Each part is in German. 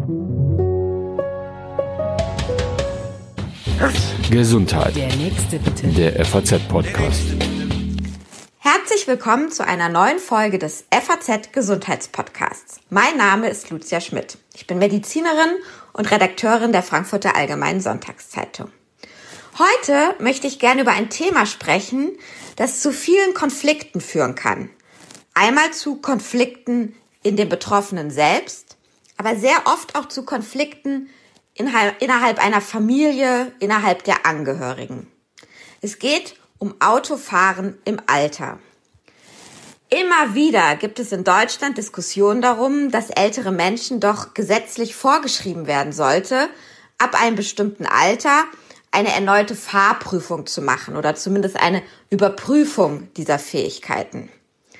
Gesundheit. Der nächste bitte. Der FAZ-Podcast. Herzlich willkommen zu einer neuen Folge des FAZ-Gesundheitspodcasts. Mein Name ist Lucia Schmidt. Ich bin Medizinerin und Redakteurin der Frankfurter Allgemeinen Sonntagszeitung. Heute möchte ich gerne über ein Thema sprechen, das zu vielen Konflikten führen kann. Einmal zu Konflikten in den Betroffenen selbst, aber sehr oft auch zu Konflikten innerhalb einer Familie, innerhalb der Angehörigen. Es geht um Autofahren im Alter. Immer wieder gibt es in Deutschland Diskussionen darum, dass ältere Menschen doch gesetzlich vorgeschrieben werden sollte, ab einem bestimmten Alter eine erneute Fahrprüfung zu machen oder zumindest eine Überprüfung dieser Fähigkeiten.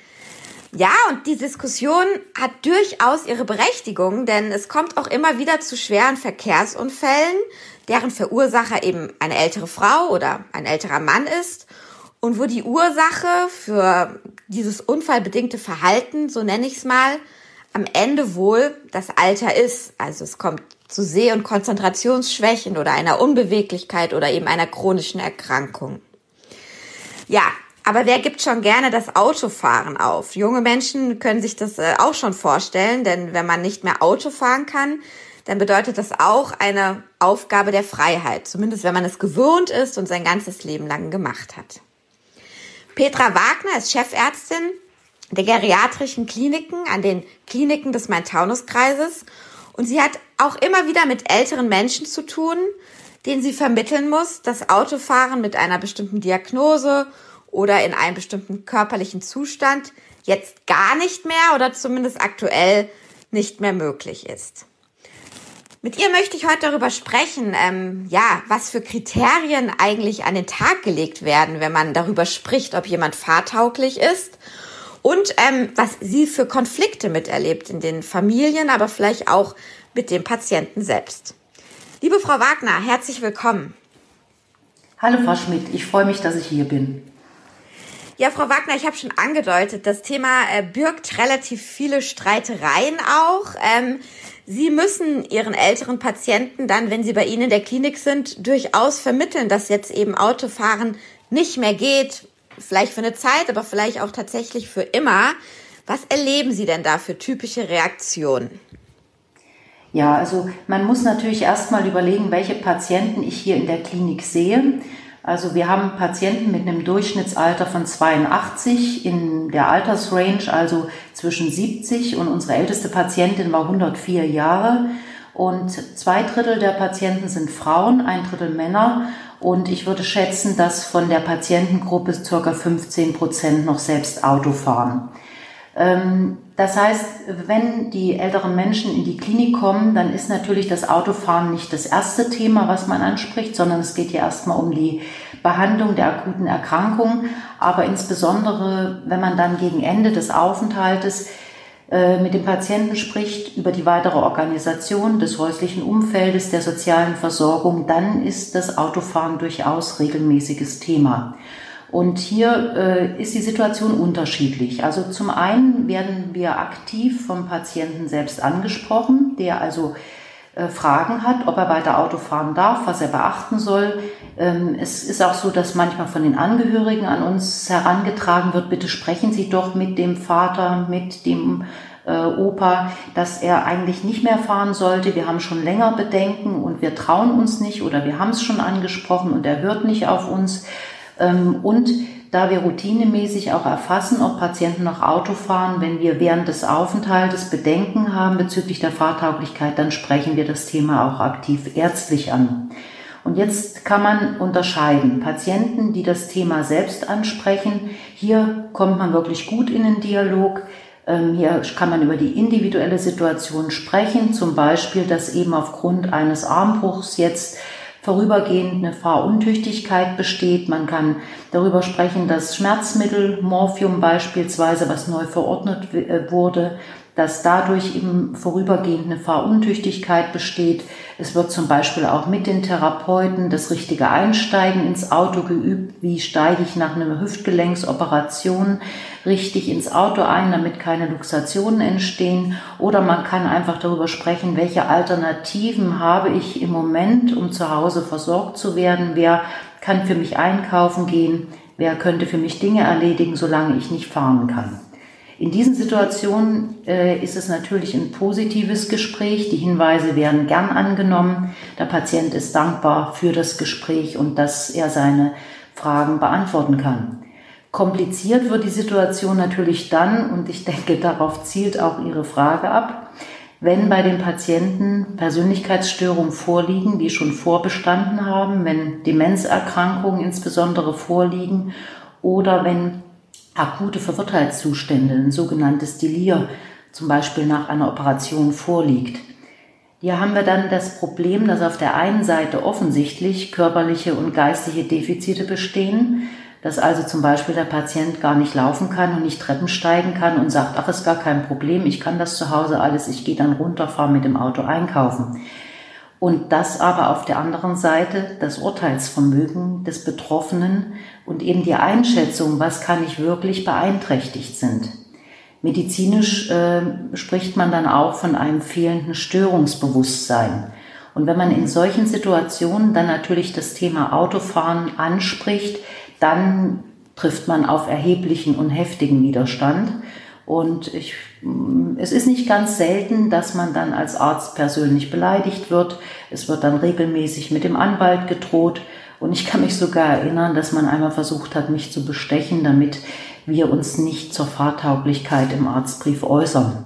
Ja, und die Diskussion hat durchaus ihre Berechtigung, denn es kommt auch immer wieder zu schweren Verkehrsunfällen, deren Verursacher eben eine ältere Frau oder ein älterer Mann ist und wo die Ursache für dieses unfallbedingte Verhalten, so nenne ich es mal, am Ende wohl das Alter ist. Also es kommt zu Seh- und Konzentrationsschwächen oder einer Unbeweglichkeit oder eben einer chronischen Erkrankung. Ja, aber wer gibt schon gerne das Autofahren auf? Junge Menschen können sich das auch schon vorstellen, denn wenn man nicht mehr Auto fahren kann, dann bedeutet das auch eine Aufgabe der Freiheit, zumindest wenn man es gewohnt ist und sein ganzes Leben lang gemacht hat. Petra Wagner ist Chefärztin der geriatrischen Kliniken an den Kliniken des Main-Taunus-Kreises und sie hat auch immer wieder mit älteren Menschen zu tun, denen sie vermitteln muss, dass Autofahren mit einer bestimmten Diagnose oder in einem bestimmten körperlichen Zustand jetzt gar nicht mehr oder zumindest aktuell nicht mehr möglich ist. Mit ihr möchte ich heute darüber sprechen, was für Kriterien eigentlich an den Tag gelegt werden, wenn man darüber spricht, ob jemand fahrtauglich ist und was sie für Konflikte miterlebt in den Familien, aber vielleicht auch mit dem Patienten selbst. Liebe Frau Wagner, herzlich willkommen. Hallo Frau Schmidt, ich freue mich, dass ich hier bin. Ja, Frau Wagner, ich habe schon angedeutet, das Thema birgt relativ viele Streitereien auch. Sie müssen Ihren älteren Patienten dann, wenn sie bei Ihnen in der Klinik sind, durchaus vermitteln, dass jetzt eben Autofahren nicht mehr geht. Vielleicht für eine Zeit, aber vielleicht auch tatsächlich für immer. Was erleben Sie denn da für typische Reaktionen? Ja, also man muss natürlich erstmal überlegen, welche Patienten ich hier in der Klinik sehe. Also wir haben Patienten mit einem Durchschnittsalter von 82 in der Altersrange, also zwischen 70 und unsere älteste Patientin war 104 Jahre und 2/3 der Patienten sind Frauen, 1/3 Männer und ich würde schätzen, dass von der Patientengruppe ca. 15% noch selbst Auto fahren. Das heißt, wenn die älteren Menschen in die Klinik kommen, dann ist natürlich das Autofahren nicht das erste Thema, was man anspricht, sondern es geht ja erstmal um die Behandlung der akuten Erkrankung. Aber insbesondere, wenn man dann gegen Ende des Aufenthaltes mit dem Patienten spricht über die weitere Organisation des häuslichen Umfeldes, der sozialen Versorgung, dann ist das Autofahren durchaus regelmäßiges Thema. Und hier ist die Situation unterschiedlich. Also zum einen werden wir aktiv vom Patienten selbst angesprochen, der also Fragen hat, ob er weiter Auto fahren darf, was er beachten soll. Es ist auch so, dass manchmal von den Angehörigen an uns herangetragen wird, bitte sprechen Sie doch mit dem Vater, mit dem Opa, dass er eigentlich nicht mehr fahren sollte. Wir haben schon länger Bedenken und wir trauen uns nicht oder wir haben es schon angesprochen und er hört nicht auf uns. Und da wir routinemäßig auch erfassen, ob Patienten noch Auto fahren, wenn wir während des Aufenthaltes Bedenken haben bezüglich der Fahrtauglichkeit, dann sprechen wir das Thema auch aktiv ärztlich an. Und jetzt kann man unterscheiden. Patienten, die das Thema selbst ansprechen, hier kommt man wirklich gut in den Dialog. Hier kann man über die individuelle Situation sprechen, zum Beispiel, dass eben aufgrund eines Armbruchs jetzt vorübergehend eine Fahruntüchtigkeit besteht. Man kann darüber sprechen, dass Schmerzmittel, Morphium beispielsweise, was neu verordnet wurde, dass dadurch eben vorübergehend eine Fahruntüchtigkeit besteht. Es wird zum Beispiel auch mit den Therapeuten das richtige Einsteigen ins Auto geübt. Wie steige ich nach einer Hüftgelenksoperation richtig ins Auto ein, damit keine Luxationen entstehen? Oder man kann einfach darüber sprechen, welche Alternativen habe ich im Moment, um zu Hause versorgt zu werden? Wer kann für mich einkaufen gehen? Wer könnte für mich Dinge erledigen, solange ich nicht fahren kann? In diesen Situationen ist es natürlich ein positives Gespräch. Die Hinweise werden gern angenommen. Der Patient ist dankbar für das Gespräch und dass er seine Fragen beantworten kann. Kompliziert wird die Situation natürlich dann, und ich denke, darauf zielt auch Ihre Frage ab, wenn bei den Patienten Persönlichkeitsstörungen vorliegen, die schon vorbestanden haben, wenn Demenzerkrankungen insbesondere vorliegen oder wenn akute Verwirrtheitszustände, ein sogenanntes Delir, zum Beispiel nach einer Operation vorliegt. Hier haben wir dann das Problem, dass auf der einen Seite offensichtlich körperliche und geistige Defizite bestehen, dass also zum Beispiel der Patient gar nicht laufen kann und nicht Treppen steigen kann und sagt, ach, ist gar kein Problem, ich kann das zu Hause alles, ich gehe dann runter, fahre mit dem Auto einkaufen. Und dass aber auf der anderen Seite das Urteilsvermögen des Betroffenen und eben die Einschätzung, was kann ich wirklich, beeinträchtigt sind. Medizinisch spricht man dann auch von einem fehlenden Störungsbewusstsein. Und wenn man in solchen Situationen dann natürlich das Thema Autofahren anspricht, dann trifft man auf erheblichen und heftigen Widerstand. Und es ist nicht ganz selten, dass man dann als Arzt persönlich beleidigt wird. Es wird dann regelmäßig mit dem Anwalt gedroht. Und ich kann mich sogar erinnern, dass man einmal versucht hat, mich zu bestechen, damit wir uns nicht zur Fahrtauglichkeit im Arztbrief äußern.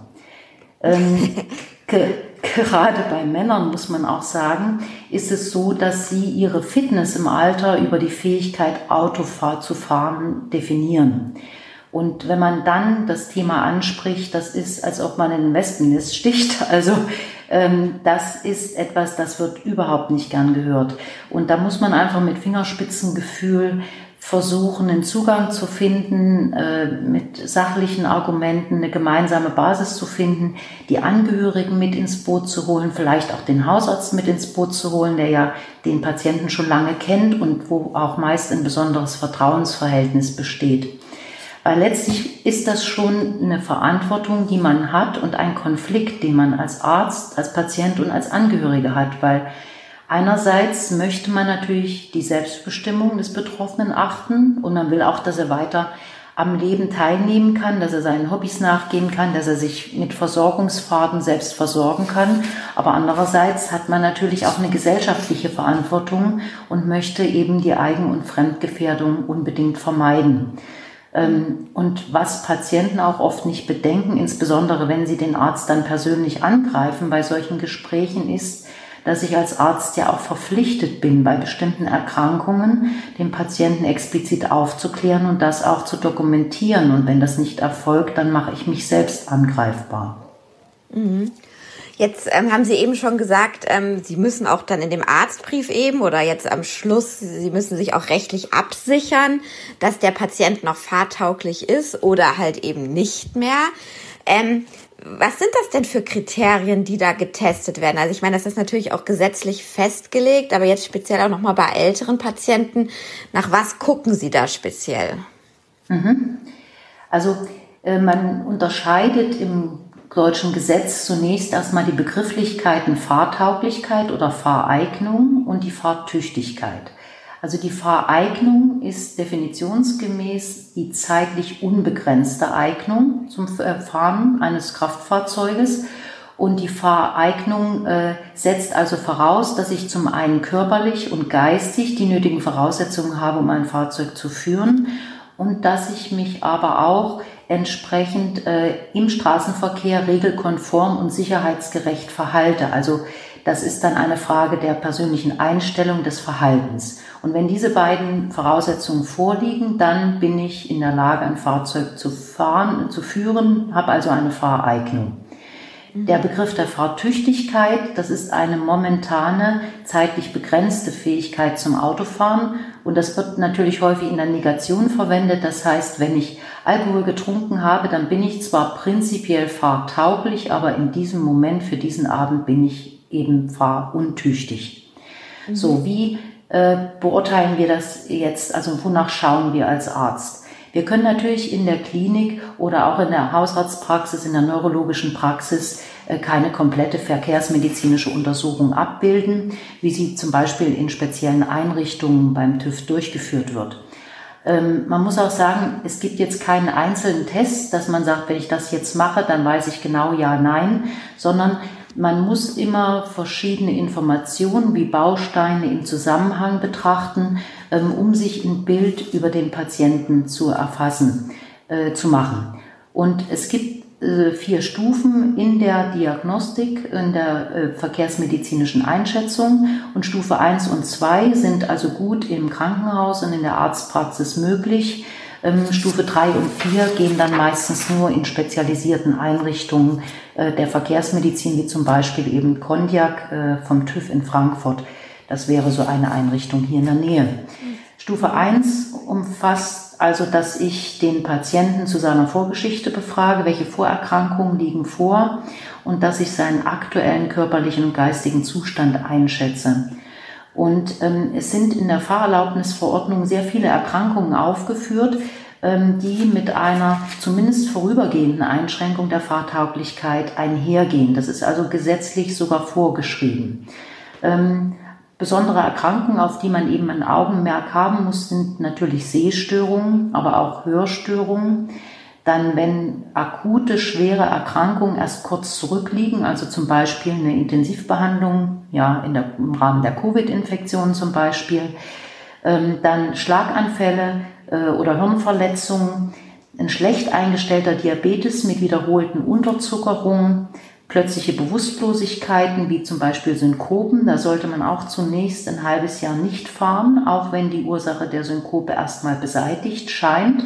Gerade bei Männern, muss man auch sagen, ist es so, dass sie ihre Fitness im Alter über die Fähigkeit, Autofahrt zu fahren, definieren. Und wenn man dann das Thema anspricht, das ist, als ob man in ein Wespennest sticht. Also das ist etwas, das wird überhaupt nicht gern gehört. Und da muss man einfach mit Fingerspitzengefühl versuchen, einen Zugang zu finden, mit sachlichen Argumenten eine gemeinsame Basis zu finden, die Angehörigen mit ins Boot zu holen, vielleicht auch den Hausarzt mit ins Boot zu holen, der ja den Patienten schon lange kennt und wo auch meist ein besonderes Vertrauensverhältnis besteht. Weil letztlich ist das schon eine Verantwortung, die man hat und ein Konflikt, den man als Arzt, als Patient und als Angehörige hat, weil einerseits möchte man natürlich die Selbstbestimmung des Betroffenen achten und man will auch, dass er weiter am Leben teilnehmen kann, dass er seinen Hobbys nachgehen kann, dass er sich mit Versorgungsfahrten selbst versorgen kann. Aber andererseits hat man natürlich auch eine gesellschaftliche Verantwortung und möchte eben die Eigen- und Fremdgefährdung unbedingt vermeiden. Und was Patienten auch oft nicht bedenken, insbesondere wenn sie den Arzt dann persönlich angreifen bei solchen Gesprächen, ist, dass ich als Arzt ja auch verpflichtet bin, bei bestimmten Erkrankungen den Patienten explizit aufzuklären und das auch zu dokumentieren. Und wenn das nicht erfolgt, dann mache ich mich selbst angreifbar. Mhm. Jetzt haben Sie eben schon gesagt, Sie müssen auch dann in dem Arztbrief eben oder jetzt am Schluss, Sie müssen sich auch rechtlich absichern, dass der Patient noch fahrtauglich ist oder halt eben nicht mehr. Was sind das denn für Kriterien, die da getestet werden? Also ich meine, das ist natürlich auch gesetzlich festgelegt, aber jetzt speziell auch nochmal bei älteren Patienten. Nach was gucken Sie da speziell? Also man unterscheidet im deutschen Gesetz zunächst erstmal die Begrifflichkeiten Fahrtauglichkeit oder Fahreignung und die Fahrtüchtigkeit. Also die Fahreignung ist definitionsgemäß die zeitlich unbegrenzte Eignung zum Fahren eines Kraftfahrzeuges. Und die Fahreignung setzt also voraus, dass ich zum einen körperlich und geistig die nötigen Voraussetzungen habe, um ein Fahrzeug zu führen und dass ich mich aber auch entsprechend im Straßenverkehr regelkonform und sicherheitsgerecht verhalte. Also das ist dann eine Frage der persönlichen Einstellung des Verhaltens. Und wenn diese beiden Voraussetzungen vorliegen, dann bin ich in der Lage, ein Fahrzeug zu führen, habe also eine Fahreignung. Der Begriff der Fahrtüchtigkeit, das ist eine momentane, zeitlich begrenzte Fähigkeit zum Autofahren, Und das wird natürlich häufig in der Negation verwendet. Das heißt, wenn ich Alkohol getrunken habe, dann bin ich zwar prinzipiell fahrtauglich, aber in diesem Moment für diesen Abend bin ich eben fahruntüchtig. So, wie beurteilen wir das jetzt? Also wonach schauen wir als Arzt? Wir können natürlich in der Klinik oder auch in der Hausarztpraxis, in der neurologischen Praxis keine komplette verkehrsmedizinische Untersuchung abbilden, wie sie zum Beispiel in speziellen Einrichtungen beim TÜV durchgeführt wird. Man muss auch sagen, es gibt jetzt keinen einzelnen Test, dass man sagt, wenn ich das jetzt mache, dann weiß ich genau ja, nein, sondern man muss immer verschiedene Informationen wie Bausteine im Zusammenhang betrachten, um sich ein Bild über den Patienten zu machen. Und es gibt 4 Stufen in der Diagnostik, in der verkehrsmedizinischen Einschätzung. Und Stufe 1 und 2 sind also gut im Krankenhaus und in der Arztpraxis möglich. Stufe 3 und 4 gehen dann meistens nur in spezialisierten Einrichtungen der Verkehrsmedizin, wie zum Beispiel eben Kondiak vom TÜV in Frankfurt. Das wäre so eine Einrichtung hier in der Nähe. Stufe 1 umfasst also, dass ich den Patienten zu seiner Vorgeschichte befrage, welche Vorerkrankungen liegen vor und dass ich seinen aktuellen körperlichen und geistigen Zustand einschätze. Und es sind in der Fahrerlaubnisverordnung sehr viele Erkrankungen aufgeführt, die mit einer zumindest vorübergehenden Einschränkung der Fahrtauglichkeit einhergehen. Das ist also gesetzlich sogar vorgeschrieben. Besondere Erkrankungen, auf die man eben ein Augenmerk haben muss, sind natürlich Sehstörungen, aber auch Hörstörungen. Dann, wenn akute, schwere Erkrankungen erst kurz zurückliegen, also zum Beispiel eine Intensivbehandlung, ja, im Rahmen der Covid-Infektion zum Beispiel, dann Schlaganfälle oder Hirnverletzungen, ein schlecht eingestellter Diabetes mit wiederholten Unterzuckerungen, plötzliche Bewusstlosigkeiten, wie zum Beispiel Synkopen. Da sollte man auch zunächst ein halbes Jahr nicht fahren, auch wenn die Ursache der Synkope erstmal beseitigt scheint.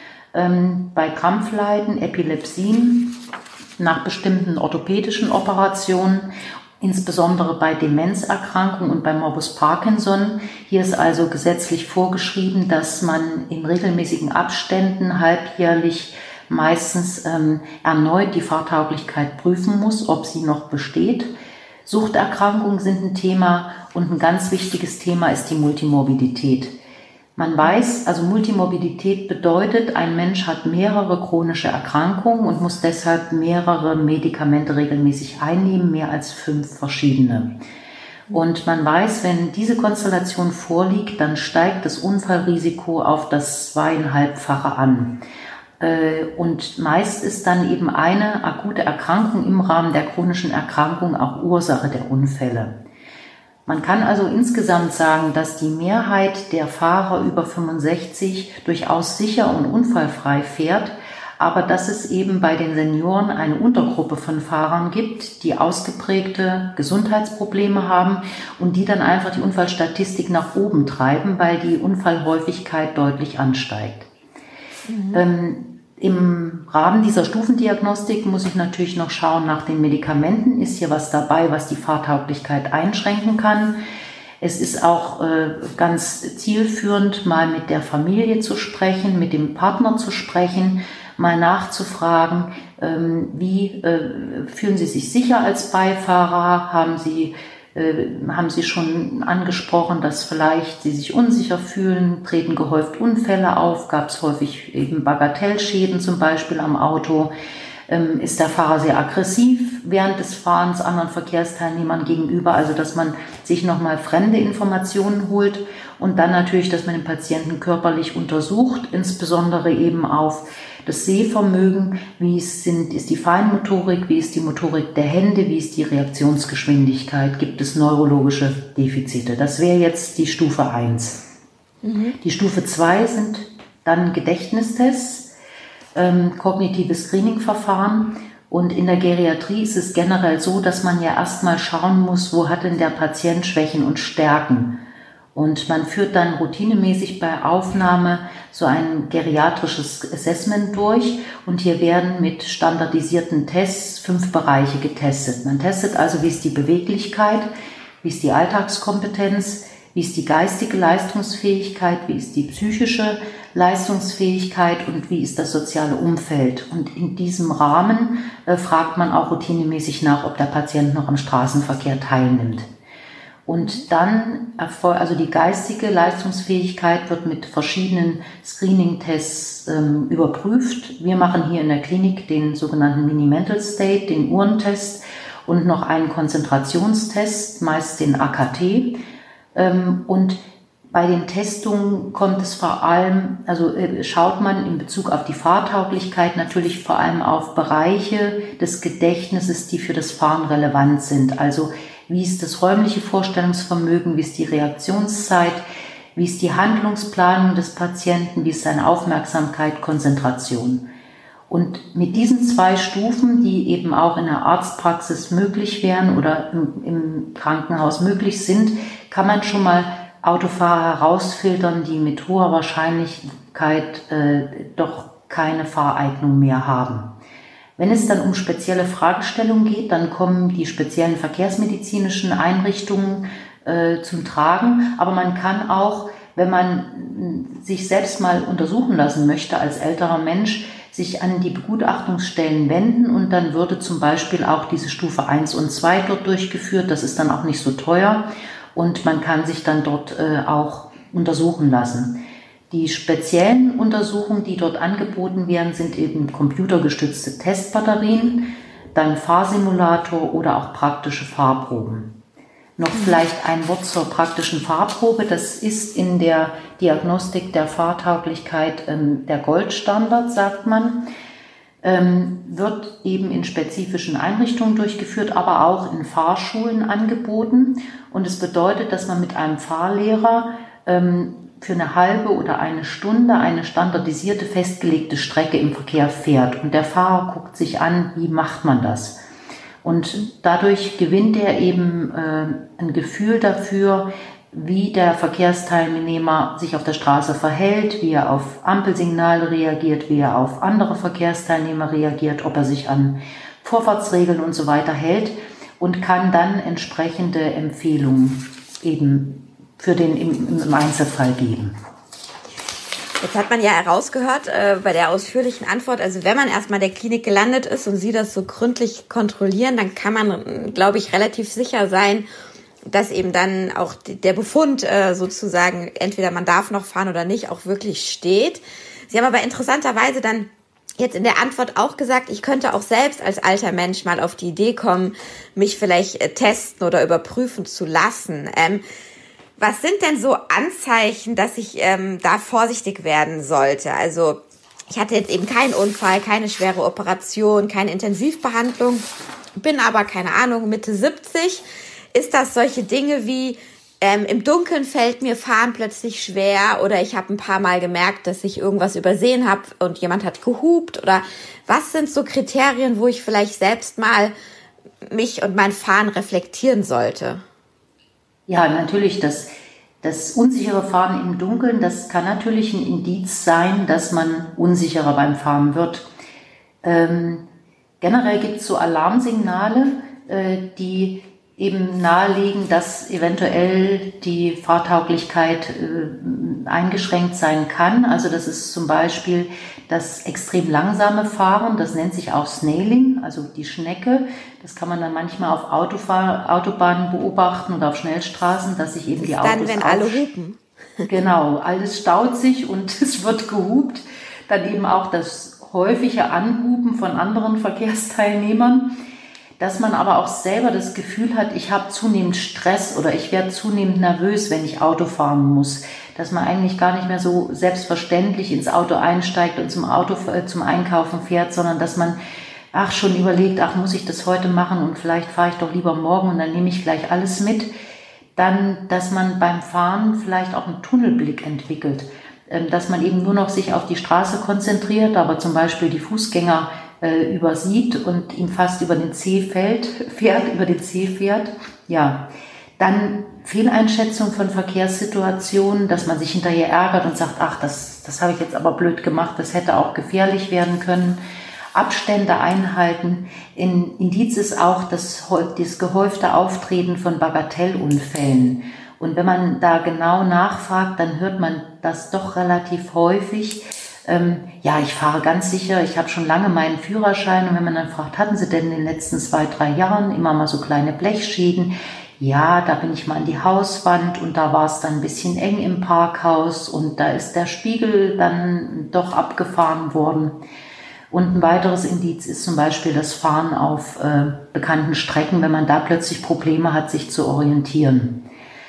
Bei Krampfleiden, Epilepsien, nach bestimmten orthopädischen Operationen, insbesondere bei Demenzerkrankungen und bei Morbus Parkinson. Hier ist also gesetzlich vorgeschrieben, dass man in regelmäßigen Abständen halbjährlich meistens erneut die Fahrtauglichkeit prüfen muss, ob sie noch besteht. Suchterkrankungen sind ein Thema und ein ganz wichtiges Thema ist die Multimorbidität. Man weiß, also Multimorbidität bedeutet, ein Mensch hat mehrere chronische Erkrankungen und muss deshalb mehrere Medikamente regelmäßig einnehmen, mehr als 5 verschiedene. Und man weiß, wenn diese Konstellation vorliegt, dann steigt das Unfallrisiko auf das 2,5-fache an. Und meist ist dann eben eine akute Erkrankung im Rahmen der chronischen Erkrankung auch Ursache der Unfälle. Man kann also insgesamt sagen, dass die Mehrheit der Fahrer über 65 durchaus sicher und unfallfrei fährt, aber dass es eben bei den Senioren eine Untergruppe von Fahrern gibt, die ausgeprägte Gesundheitsprobleme haben und die dann einfach die Unfallstatistik nach oben treiben, weil die Unfallhäufigkeit deutlich ansteigt. Im Rahmen dieser Stufendiagnostik muss ich natürlich noch schauen nach den Medikamenten. Ist hier was dabei, was die Fahrtauglichkeit einschränken kann? Es ist auch ganz zielführend, mal mit der Familie zu sprechen, mit dem Partner zu sprechen, mal nachzufragen, wie fühlen Sie sich sicher als Beifahrer? Haben Sie schon angesprochen, dass vielleicht Sie sich unsicher fühlen? Treten gehäuft Unfälle auf? Gab es häufig eben Bagatellschäden zum Beispiel am Auto? Ist der Fahrer sehr aggressiv während des Fahrens anderen Verkehrsteilnehmern gegenüber? Also dass man sich nochmal fremde Informationen holt und dann natürlich, dass man den Patienten körperlich untersucht, insbesondere eben auf das Sehvermögen, ist die Feinmotorik, wie ist die Motorik der Hände, wie ist die Reaktionsgeschwindigkeit, gibt es neurologische Defizite. Das wäre jetzt die Stufe 1. Die Stufe 2 sind dann Gedächtnistests, kognitive Screening-Verfahren. Und in der Geriatrie ist es generell so, dass man ja erstmal schauen muss, wo hat denn der Patient Schwächen und Stärken. Und man führt dann routinemäßig bei Aufnahme so ein geriatrisches Assessment durch. Und hier werden mit standardisierten Tests 5 Bereiche getestet. Man testet also, wie ist die Beweglichkeit, wie ist die Alltagskompetenz, Wie ist die geistige Leistungsfähigkeit, wie ist die psychische Leistungsfähigkeit und wie ist das soziale Umfeld. Und in diesem Rahmen fragt man auch routinemäßig nach, ob der Patient noch am Straßenverkehr teilnimmt. Und dann, also die geistige Leistungsfähigkeit wird mit verschiedenen Screening-Tests überprüft. Wir machen hier in der Klinik den sogenannten Mini-Mental State, den Uhrentest und noch einen Konzentrationstest, meist den AKT. Und bei den Testungen kommt es vor allem, also schaut man in Bezug auf die Fahrtauglichkeit natürlich vor allem auf Bereiche des Gedächtnisses, die für das Fahren relevant sind. Also wie ist das räumliche Vorstellungsvermögen, wie ist die Reaktionszeit, wie ist die Handlungsplanung des Patienten, wie ist seine Aufmerksamkeit, Konzentration. Und mit diesen 2 Stufen, die eben auch in der Arztpraxis möglich wären oder im Krankenhaus möglich sind, kann man schon mal Autofahrer herausfiltern, die mit hoher Wahrscheinlichkeit doch keine Fahreignung mehr haben. Wenn es dann um spezielle Fragestellungen geht, dann kommen die speziellen verkehrsmedizinischen Einrichtungen zum Tragen. Aber man kann auch, wenn man sich selbst mal untersuchen lassen möchte als älterer Mensch, sich an die Begutachtungsstellen wenden und dann würde zum Beispiel auch diese Stufe 1 und 2 dort durchgeführt. Das ist dann auch nicht so teuer und man kann sich dann dort auch untersuchen lassen. Die speziellen Untersuchungen, die dort angeboten werden, sind eben computergestützte Testbatterien, dann Fahrsimulator oder auch praktische Fahrproben. Noch vielleicht ein Wort zur praktischen Fahrprobe. Das ist in der Diagnostik der Fahrtauglichkeit der Goldstandard, sagt man. Wird eben in spezifischen Einrichtungen durchgeführt, aber auch in Fahrschulen angeboten. Und es bedeutet, dass man mit einem Fahrlehrer für eine halbe oder eine Stunde eine standardisierte, festgelegte Strecke im Verkehr fährt. Und der Fahrer guckt sich an, wie macht man das? Und dadurch gewinnt er eben ein Gefühl dafür, wie der Verkehrsteilnehmer sich auf der Straße verhält, wie er auf Ampelsignale reagiert, wie er auf andere Verkehrsteilnehmer reagiert, ob er sich an Vorfahrtsregeln und so weiter hält und kann dann entsprechende Empfehlungen eben für den im Einzelfall geben. Jetzt hat man ja herausgehört bei der ausführlichen Antwort, also wenn man erstmal in der Klinik gelandet ist und Sie das so gründlich kontrollieren, dann kann man, glaube ich, relativ sicher sein, dass eben dann auch der Befund sozusagen, entweder man darf noch fahren oder nicht, auch wirklich steht. Sie haben aber interessanterweise dann jetzt in der Antwort auch gesagt, ich könnte auch selbst als alter Mensch mal auf die Idee kommen, mich vielleicht testen oder überprüfen zu lassen. Was sind denn so Anzeichen, dass ich da vorsichtig werden sollte? Also ich hatte jetzt eben keinen Unfall, keine schwere Operation, keine Intensivbehandlung, bin aber, keine Ahnung, Mitte 70. Ist das solche Dinge wie im Dunkeln fällt mir Fahren plötzlich schwer oder ich habe ein paar Mal gemerkt, dass ich irgendwas übersehen habe und jemand hat gehupt? Oder was sind so Kriterien, wo ich vielleicht selbst mal mich und mein Fahren reflektieren sollte? Ja, natürlich, das unsichere Fahren im Dunkeln, das kann natürlich ein Indiz sein, dass man unsicherer beim Fahren wird. Generell gibt es so Alarmsignale, die eben nahelegen, dass eventuell die Fahrtauglichkeit eingeschränkt sein kann. Also das ist zum Beispiel das extrem langsame Fahren, das nennt sich auch Snailing, also die Schnecke. Das kann man dann manchmal auf Autobahnen beobachten oder auf Schnellstraßen, dass sich eben die Autos dann, wenn alle hupen. Genau, alles staut sich und es wird gehupt. Dann eben auch das häufige Anhupen von anderen Verkehrsteilnehmern. Dass man aber auch selber das Gefühl hat, ich habe zunehmend Stress oder ich werde zunehmend nervös, wenn ich Auto fahren muss. Dass man eigentlich gar nicht mehr so selbstverständlich ins Auto einsteigt und zum Einkaufen fährt, sondern dass man schon überlegt, muss ich das heute machen und vielleicht fahre ich doch lieber morgen und dann nehme ich gleich alles mit. Dann, dass man beim Fahren vielleicht auch einen Tunnelblick entwickelt, dass man eben nur noch sich auf die Straße konzentriert, aber zum Beispiel die Fußgänger übersieht und ihm fast über den Zeh fährt. Ja, dann Fehleinschätzung von Verkehrssituationen, dass man sich hinterher ärgert und sagt, das habe ich jetzt aber blöd gemacht, das hätte auch gefährlich werden können. Abstände einhalten. Ein Indiz ist auch das gehäufte Auftreten von Bagatellunfällen. Und wenn man da genau nachfragt, dann hört man das doch relativ häufig. Ja, ich fahre ganz sicher, ich habe schon lange meinen Führerschein. Und wenn man dann fragt, hatten Sie denn in den letzten 2-3 Jahren immer mal so kleine Blechschäden? Ja, da bin ich mal an die Hauswand und da war es dann ein bisschen eng im Parkhaus und da ist der Spiegel dann doch abgefahren worden. Und ein weiteres Indiz ist zum Beispiel das Fahren auf bekannten Strecken, wenn man da plötzlich Probleme hat, sich zu orientieren.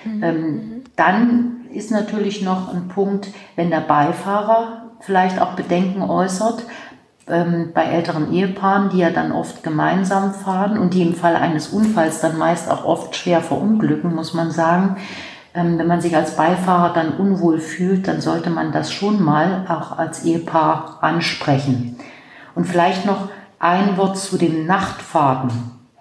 Dann ist natürlich noch ein Punkt, wenn der Beifahrer vielleicht auch Bedenken äußert, bei älteren Ehepaaren, die ja dann oft gemeinsam fahren und die im Fall eines Unfalls dann meist auch oft schwer verunglücken, muss man sagen. Wenn man sich als Beifahrer dann unwohl fühlt, dann sollte man das schon mal auch als Ehepaar ansprechen. Und vielleicht noch ein Wort zu den Nachtfahrten.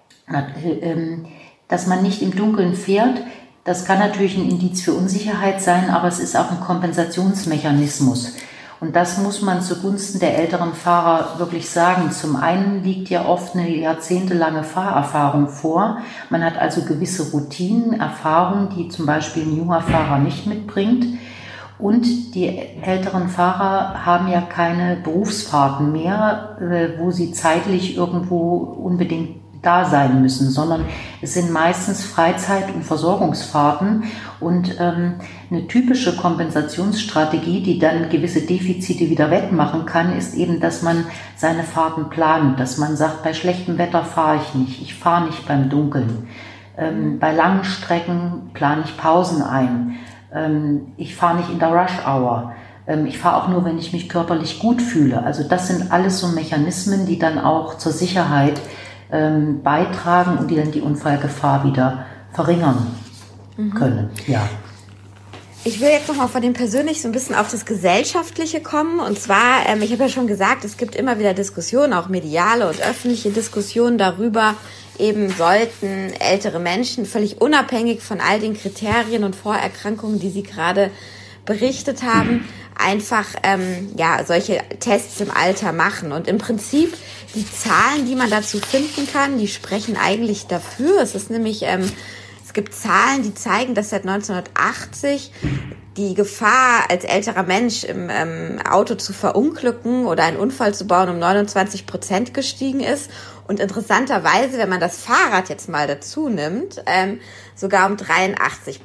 Dass man nicht im Dunkeln fährt, das kann natürlich ein Indiz für Unsicherheit sein, aber es ist auch ein Kompensationsmechanismus. Und das muss man zugunsten der älteren Fahrer wirklich sagen. Zum einen liegt ja oft eine jahrzehntelange Fahrerfahrung vor. Man hat also gewisse Routinen, Erfahrungen, die zum Beispiel ein junger Fahrer nicht mitbringt. Und die älteren Fahrer haben ja keine Berufsfahrten mehr, wo sie zeitlich irgendwo unbedingt da sein müssen, sondern es sind meistens Freizeit- und Versorgungsfahrten und eine typische Kompensationsstrategie, die dann gewisse Defizite wieder wettmachen kann, ist eben, dass man seine Fahrten plant, dass man sagt, bei schlechtem Wetter fahre ich nicht, ich fahre nicht beim Dunkeln. Bei langen Strecken plane ich Pausen ein, ich fahre nicht in der Rush-Hour. Ich fahre auch nur, wenn ich mich körperlich gut fühle. Also das sind alles so Mechanismen, die dann auch zur Sicherheit beitragen und die dann die Unfallgefahr wieder verringern können. Ja. Ich will jetzt nochmal von dem persönlich so ein bisschen auf das Gesellschaftliche kommen. Und zwar, ich habe ja schon gesagt, es gibt immer wieder Diskussionen, auch mediale und öffentliche Diskussionen darüber, eben sollten ältere Menschen völlig unabhängig von all den Kriterien und Vorerkrankungen, die Sie gerade berichtet haben, einfach solche Tests im Alter machen. Und im Prinzip die Zahlen, die man dazu finden kann, die sprechen eigentlich dafür. Es ist nämlich, es gibt Zahlen, die zeigen, dass seit 1980 die Gefahr, als älterer Mensch im Auto zu verunglücken oder einen Unfall zu bauen, um 29% gestiegen ist. Und interessanterweise, wenn man das Fahrrad jetzt mal dazu nimmt, sogar um 83%.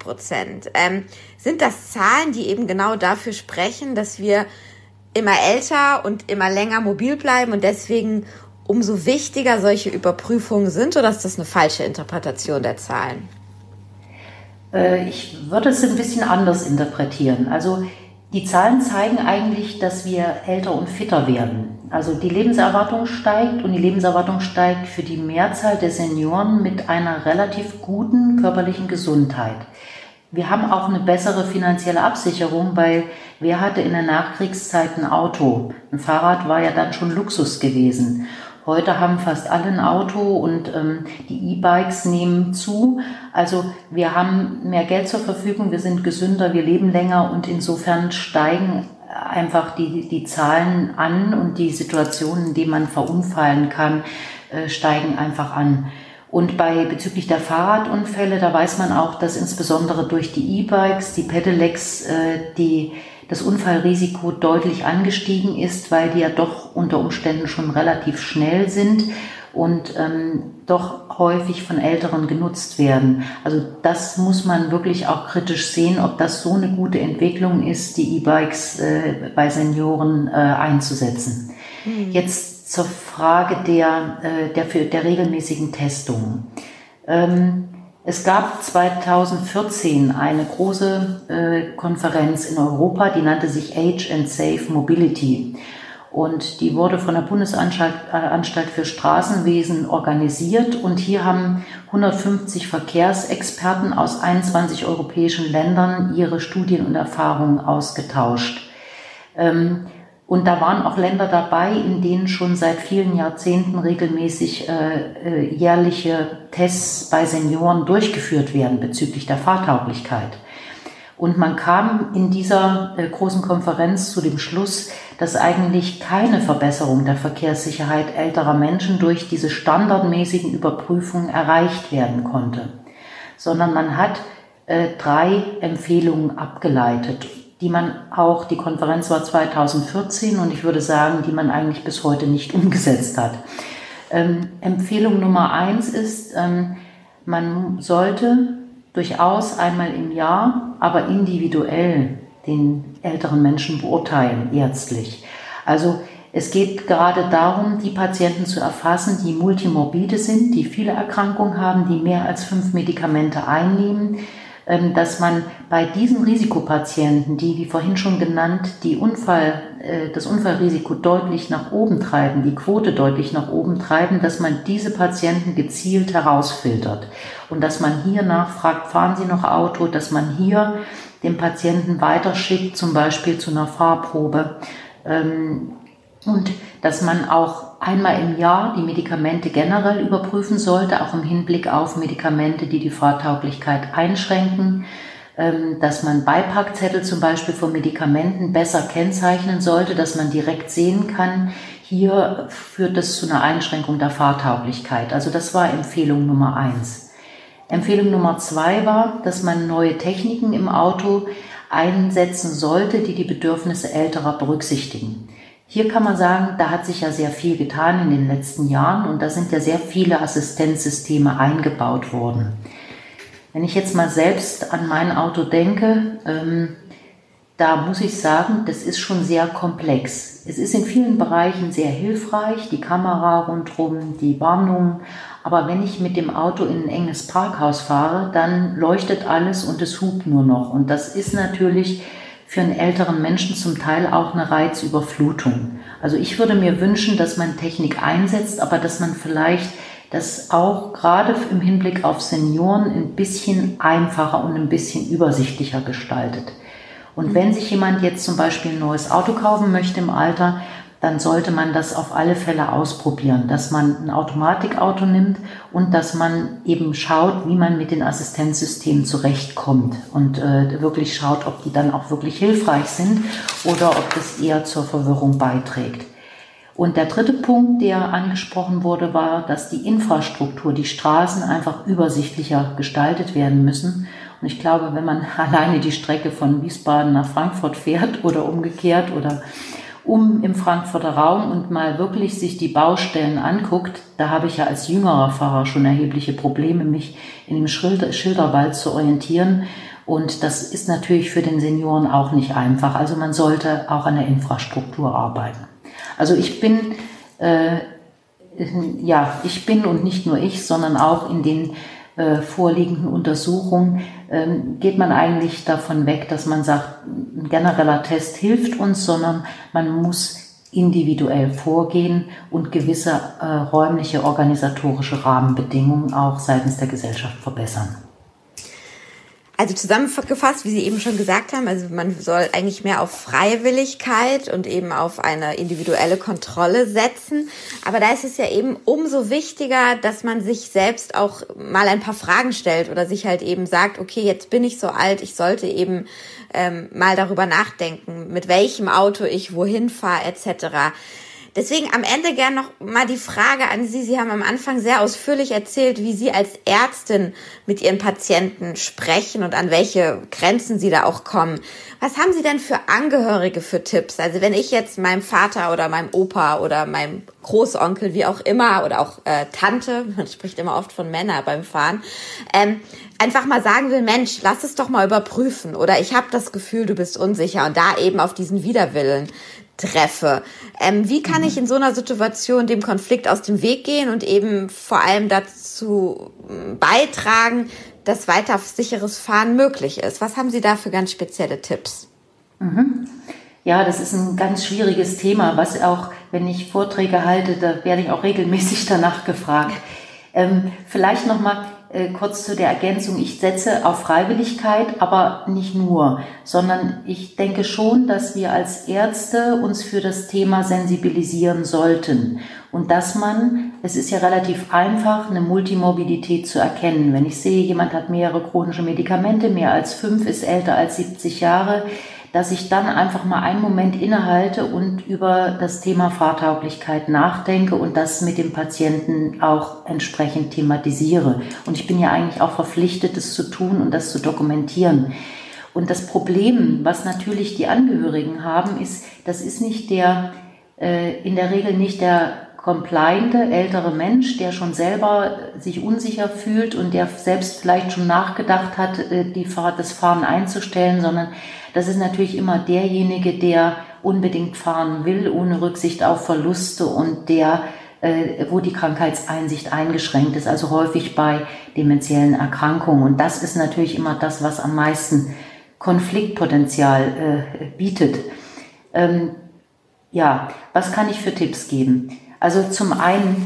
Sind das Zahlen, die eben genau dafür sprechen, dass wir immer älter und immer länger mobil bleiben und deswegen umso wichtiger solche Überprüfungen sind, oder ist das eine falsche Interpretation der Zahlen? Ich würde es ein bisschen anders interpretieren. Also die Zahlen zeigen eigentlich, dass wir älter und fitter werden. Also die Lebenserwartung steigt und die Lebenserwartung steigt für die Mehrzahl der Senioren mit einer relativ guten körperlichen Gesundheit. Wir haben auch eine bessere finanzielle Absicherung, weil wer hatte in der Nachkriegszeit ein Auto? Ein Fahrrad war ja dann schon Luxus gewesen. Heute haben fast alle ein Auto und die E-Bikes nehmen zu. Also wir haben mehr Geld zur Verfügung, wir sind gesünder, wir leben länger und insofern steigen einfach die Zahlen an und die Situationen, in denen man verunfallen kann, steigen einfach an. Und bezüglich der Fahrradunfälle, da weiß man auch, dass insbesondere durch die E-Bikes, die Pedelecs, das Unfallrisiko deutlich angestiegen ist, weil die ja doch unter Umständen schon relativ schnell sind und doch häufig von Älteren genutzt werden. Also das muss man wirklich auch kritisch sehen, ob das so eine gute Entwicklung ist, die E-Bikes bei Senioren einzusetzen. Jetzt zur Frage der regelmäßigen Testung. Es gab 2014 eine große Konferenz in Europa, die nannte sich Age and Safe Mobility. Und die wurde von der Bundesanstalt für Straßenwesen organisiert. Und hier haben 150 Verkehrsexperten aus 21 europäischen Ländern ihre Studien und Erfahrungen ausgetauscht. Und da waren auch Länder dabei, in denen schon seit vielen Jahrzehnten regelmäßig jährliche Tests bei Senioren durchgeführt werden bezüglich der Fahrtauglichkeit. Und man kam in dieser großen Konferenz zu dem Schluss, dass eigentlich keine Verbesserung der Verkehrssicherheit älterer Menschen durch diese standardmäßigen Überprüfungen erreicht werden konnte, sondern man hat 3 Empfehlungen abgeleitet, die Konferenz war 2014 und ich würde sagen, die man eigentlich bis heute nicht umgesetzt hat. Empfehlung Nummer 1 ist, man sollte durchaus einmal im Jahr, aber individuell den älteren Menschen beurteilen, ärztlich. Also es geht gerade darum, die Patienten zu erfassen, die multimorbide sind, die viele Erkrankungen haben, die mehr als 5 Medikamente einnehmen, dass man bei diesen Risikopatienten, die, wie vorhin schon genannt, das Unfallrisiko deutlich nach oben treiben, die Quote deutlich nach oben treiben, dass man diese Patienten gezielt herausfiltert und dass man hier nachfragt, fahren Sie noch Auto, dass man hier den Patienten weiterschickt, zum Beispiel zu einer Fahrprobe, und dass man auch einmal im Jahr die Medikamente generell überprüfen sollte, auch im Hinblick auf Medikamente, die die Fahrtauglichkeit einschränken, dass man Beipackzettel zum Beispiel von Medikamenten besser kennzeichnen sollte, dass man direkt sehen kann, hier führt es zu einer Einschränkung der Fahrtauglichkeit. Also das war Empfehlung Nummer 1. Empfehlung Nummer 2 war, dass man neue Techniken im Auto einsetzen sollte, die die Bedürfnisse älterer berücksichtigen. Hier kann man sagen, da hat sich ja sehr viel getan in den letzten Jahren und da sind ja sehr viele Assistenzsysteme eingebaut worden. Wenn ich jetzt mal selbst an mein Auto denke, da muss ich sagen, das ist schon sehr komplex. Es ist in vielen Bereichen sehr hilfreich, die Kamera rundherum, die Warnung. Aber wenn ich mit dem Auto in ein enges Parkhaus fahre, dann leuchtet alles und es hupt nur noch. Und das ist natürlich für einen älteren Menschen zum Teil auch eine Reizüberflutung. Also ich würde mir wünschen, dass man Technik einsetzt, aber dass man vielleicht das auch gerade im Hinblick auf Senioren ein bisschen einfacher und ein bisschen übersichtlicher gestaltet. Und wenn sich jemand jetzt zum Beispiel ein neues Auto kaufen möchte im Alter, dann sollte man das auf alle Fälle ausprobieren, dass man ein Automatikauto nimmt und dass man eben schaut, wie man mit den Assistenzsystemen zurechtkommt und wirklich schaut, ob die dann auch wirklich hilfreich sind oder ob das eher zur Verwirrung beiträgt. Und der dritte Punkt, der angesprochen wurde, war, dass die Infrastruktur, die Straßen einfach übersichtlicher gestaltet werden müssen. Und ich glaube, wenn man alleine die Strecke von Wiesbaden nach Frankfurt fährt oder umgekehrt oder im Frankfurter Raum und mal wirklich sich die Baustellen anguckt, da habe ich ja als jüngerer Fahrer schon erhebliche Probleme, mich in dem Schilderwald zu orientieren. Und das ist natürlich für den Senioren auch nicht einfach. Also man sollte auch an der Infrastruktur arbeiten. Also ich bin und nicht nur ich, sondern auch in den vorliegenden Untersuchungen geht man eigentlich davon weg, dass man sagt, ein genereller Test hilft uns, sondern man muss individuell vorgehen und gewisse räumliche, organisatorische Rahmenbedingungen auch seitens der Gesellschaft verbessern. Also zusammengefasst, wie Sie eben schon gesagt haben, also man soll eigentlich mehr auf Freiwilligkeit und eben auf eine individuelle Kontrolle setzen. Aber da ist es ja eben umso wichtiger, dass man sich selbst auch mal ein paar Fragen stellt oder sich halt eben sagt, okay, jetzt bin ich so alt, ich sollte eben mal darüber nachdenken, mit welchem Auto ich wohin fahre etc. Deswegen am Ende gern noch mal die Frage an Sie. Sie haben am Anfang sehr ausführlich erzählt, wie Sie als Ärztin mit Ihren Patienten sprechen und an welche Grenzen Sie da auch kommen. Was haben Sie denn für Angehörige für Tipps? Also wenn ich jetzt meinem Vater oder meinem Opa oder meinem Großonkel, wie auch immer, oder auch Tante, man spricht immer oft von Männern beim Fahren, einfach mal sagen will, Mensch, lass es doch mal überprüfen. Oder ich habe das Gefühl, du bist unsicher und da eben auf diesen Widerwillen treffe. Wie kann ich in so einer Situation dem Konflikt aus dem Weg gehen und eben vor allem dazu beitragen, dass weiter sicheres Fahren möglich ist? Was haben Sie da für ganz spezielle Tipps? Ja, das ist ein ganz schwieriges Thema, was auch, wenn ich Vorträge halte, da werde ich auch regelmäßig danach gefragt. Vielleicht nochmal kurz zu der Ergänzung. Ich setze auf Freiwilligkeit, aber nicht nur, sondern ich denke schon, dass wir als Ärzte uns für das Thema sensibilisieren sollten und dass man es ist ja relativ einfach, eine Multimorbidität zu erkennen. Wenn ich sehe, jemand hat mehrere chronische Medikamente, mehr als 5, ist älter als 70 Jahre, dass ich dann einfach mal einen Moment innehalte und über das Thema Fahrtauglichkeit nachdenke und das mit dem Patienten auch entsprechend thematisiere. Und ich bin ja eigentlich auch verpflichtet, das zu tun und das zu dokumentieren. Und das Problem, was natürlich die Angehörigen haben, ist, das ist nicht in der Regel nicht der compliante ältere Mensch, der schon selber sich unsicher fühlt und der selbst vielleicht schon nachgedacht hat, das Fahren einzustellen, sondern das ist natürlich immer derjenige, der unbedingt fahren will, ohne Rücksicht auf Verluste und wo die Krankheitseinsicht eingeschränkt ist, also häufig bei dementiellen Erkrankungen. Und das ist natürlich immer das, was am meisten Konfliktpotenzial bietet. Was kann ich für Tipps geben? Also zum einen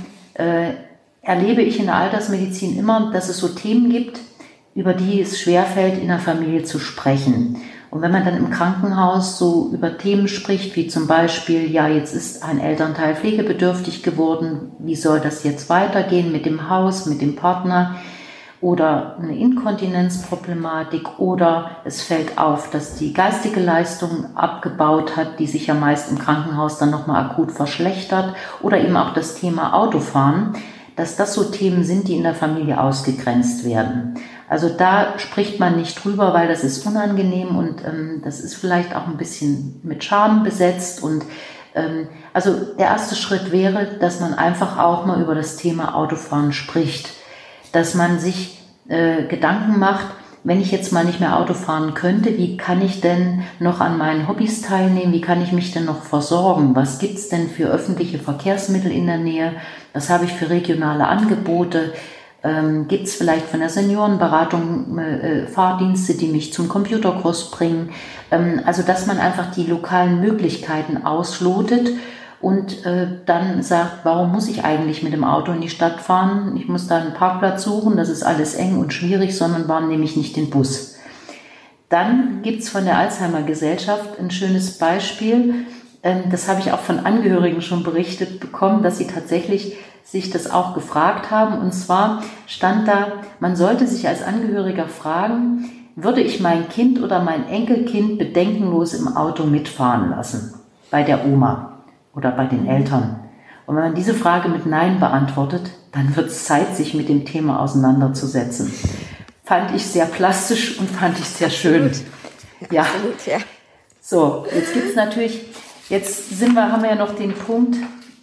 erlebe ich in der Altersmedizin immer, dass es so Themen gibt, über die es schwerfällt, in der Familie zu sprechen. Und wenn man dann im Krankenhaus so über Themen spricht, wie zum Beispiel, ja, jetzt ist ein Elternteil pflegebedürftig geworden, wie soll das jetzt weitergehen mit dem Haus, mit dem Partner, oder eine Inkontinenzproblematik, oder es fällt auf, dass die geistige Leistung abgebaut hat, die sich ja meist im Krankenhaus dann nochmal akut verschlechtert, oder eben auch das Thema Autofahren, dass das so Themen sind, die in der Familie ausgegrenzt werden. Also da spricht man nicht drüber, weil das ist unangenehm und das ist vielleicht auch ein bisschen mit Scham besetzt. Und also der erste Schritt wäre, dass man einfach auch mal über das Thema Autofahren spricht. Dass man sich Gedanken macht, wenn ich jetzt mal nicht mehr Auto fahren könnte, wie kann ich denn noch an meinen Hobbys teilnehmen, wie kann ich mich denn noch versorgen, was gibt es denn für öffentliche Verkehrsmittel in der Nähe, was habe ich für regionale Angebote, gibt es vielleicht von der Seniorenberatung Fahrdienste, die mich zum Computerkurs bringen, also dass man einfach die lokalen Möglichkeiten auslotet und dann sagt, warum muss ich eigentlich mit dem Auto in die Stadt fahren? Ich muss da einen Parkplatz suchen, das ist alles eng und schwierig, sondern warum nehme ich nicht den Bus? Dann gibt es von der Alzheimer-Gesellschaft ein schönes Beispiel, das habe ich auch von Angehörigen schon berichtet bekommen, dass sie tatsächlich sich das auch gefragt haben. Und zwar stand da, man sollte sich als Angehöriger fragen, würde ich mein Kind oder mein Enkelkind bedenkenlos im Auto mitfahren lassen? Bei der Oma oder bei den Eltern. Und wenn man diese Frage mit Nein beantwortet, dann wird es Zeit, sich mit dem Thema auseinanderzusetzen. Fand ich sehr plastisch und fand ich sehr schön. Ja. Absolut, ja. So, jetzt gibt es natürlich, haben wir ja noch den Punkt,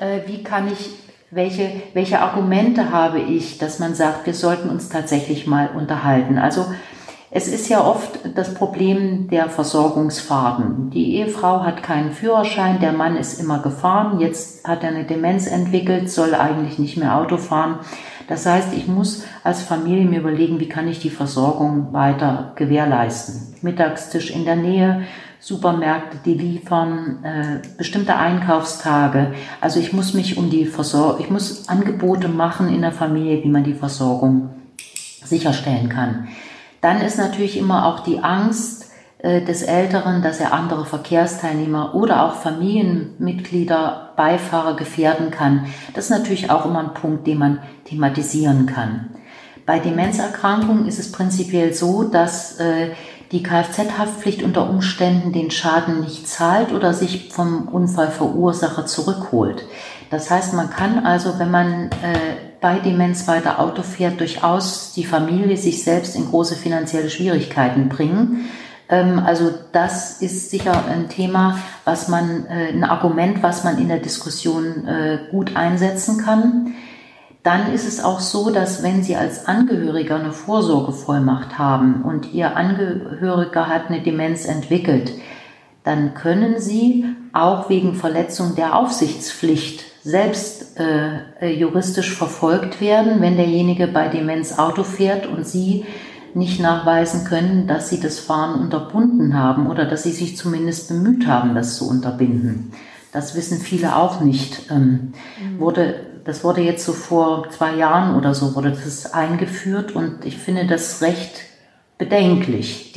welche Argumente habe ich, dass man sagt, wir sollten uns tatsächlich mal unterhalten. Also es ist ja oft das Problem der Versorgungsfahrten. Die Ehefrau hat keinen Führerschein, der Mann ist immer gefahren, jetzt hat er eine Demenz entwickelt, soll eigentlich nicht mehr Auto fahren. Das heißt, ich muss als Familie mir überlegen, wie kann ich die Versorgung weiter gewährleisten. Mittagstisch in der Nähe, Supermärkte, die liefern, bestimmte Einkaufstage. Also ich muss mich ich muss Angebote machen in der Familie, wie man die Versorgung sicherstellen kann. Dann ist natürlich immer auch die Angst des Älteren, dass er andere Verkehrsteilnehmer oder auch Familienmitglieder, Beifahrer gefährden kann. Das ist natürlich auch immer ein Punkt, den man thematisieren kann. Bei Demenzerkrankungen ist es prinzipiell so, dass die Kfz-Haftpflicht unter Umständen den Schaden nicht zahlt oder sich vom Unfallverursacher zurückholt. Das heißt, man kann also, wenn man bei Demenz weiter Auto fährt, durchaus die Familie sich selbst in große finanzielle Schwierigkeiten bringen. Also das ist sicher ein Thema, ein Argument, was man in der Diskussion gut einsetzen kann. Dann ist es auch so, dass wenn Sie als Angehöriger eine Vorsorgevollmacht haben und Ihr Angehöriger hat eine Demenz entwickelt, dann können Sie auch wegen Verletzung der Aufsichtspflicht selbst juristisch verfolgt werden, wenn derjenige bei Demenz Auto fährt und Sie nicht nachweisen können, dass Sie das Fahren unterbunden haben oder dass Sie sich zumindest bemüht haben, das zu unterbinden. Das wissen viele auch nicht. Das wurde jetzt so vor 2 Jahren oder so wurde das eingeführt und ich finde das recht bedenklich.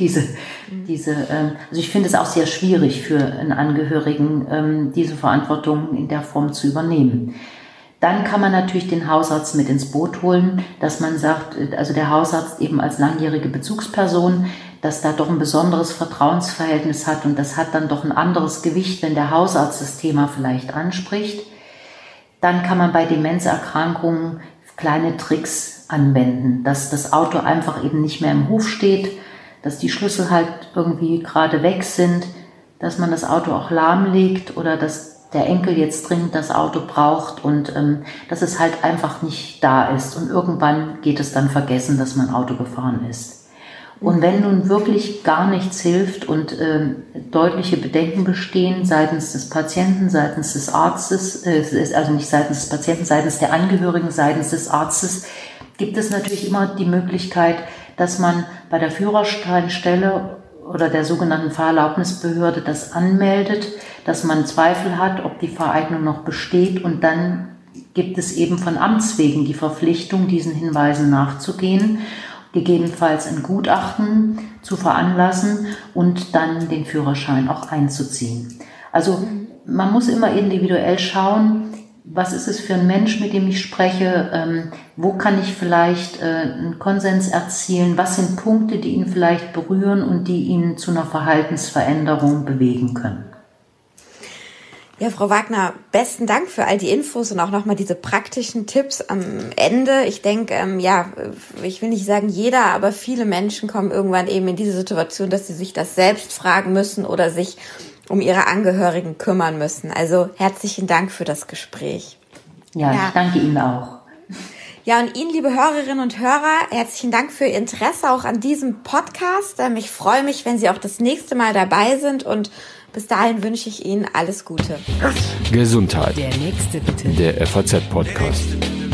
Also ich finde es auch sehr schwierig für einen Angehörigen, diese Verantwortung in der Form zu übernehmen. Dann kann man natürlich den Hausarzt mit ins Boot holen, dass man sagt, also der Hausarzt eben als langjährige Bezugsperson, dass da doch ein besonderes Vertrauensverhältnis hat und das hat dann doch ein anderes Gewicht, wenn der Hausarzt das Thema vielleicht anspricht. Dann kann man bei Demenzerkrankungen kleine Tricks anwenden, dass das Auto einfach eben nicht mehr im Hof steht, dass die Schlüssel halt irgendwie gerade weg sind, dass man das Auto auch lahmlegt oder dass der Enkel jetzt dringend das Auto braucht und dass es halt einfach nicht da ist. Und irgendwann geht es dann vergessen, dass man Auto gefahren ist. Und wenn nun wirklich gar nichts hilft und deutliche Bedenken bestehen seitens des Patienten, seitens des Arztes, also nicht seitens des Patienten, seitens der Angehörigen, seitens des Arztes, gibt es natürlich immer die Möglichkeit, dass man bei der Führerscheinstelle oder der sogenannten Fahrerlaubnisbehörde das anmeldet, dass man Zweifel hat, ob die Vereignung noch besteht und dann gibt es eben von Amts wegen die Verpflichtung, diesen Hinweisen nachzugehen, gegebenenfalls ein Gutachten zu veranlassen und dann den Führerschein auch einzuziehen. Also man muss immer individuell schauen, was ist es für ein Mensch, mit dem ich spreche, wo kann ich vielleicht einen Konsens erzielen, was sind Punkte, die ihn vielleicht berühren und die ihn zu einer Verhaltensveränderung bewegen können. Ja, Frau Wagner, besten Dank für all die Infos und auch nochmal diese praktischen Tipps am Ende. Ich denke, ich will nicht sagen jeder, aber viele Menschen kommen irgendwann eben in diese Situation, dass sie sich das selbst fragen müssen oder sich um ihre Angehörigen kümmern müssen. Also herzlichen Dank für das Gespräch. Ja, ich danke Ihnen auch. Ja, und Ihnen, liebe Hörerinnen und Hörer, herzlichen Dank für Ihr Interesse auch an diesem Podcast. Ich freue mich, wenn Sie auch das nächste Mal dabei sind und bis dahin wünsche ich Ihnen alles Gute. Gesundheit. Der nächste bitte. Der FAZ-Podcast.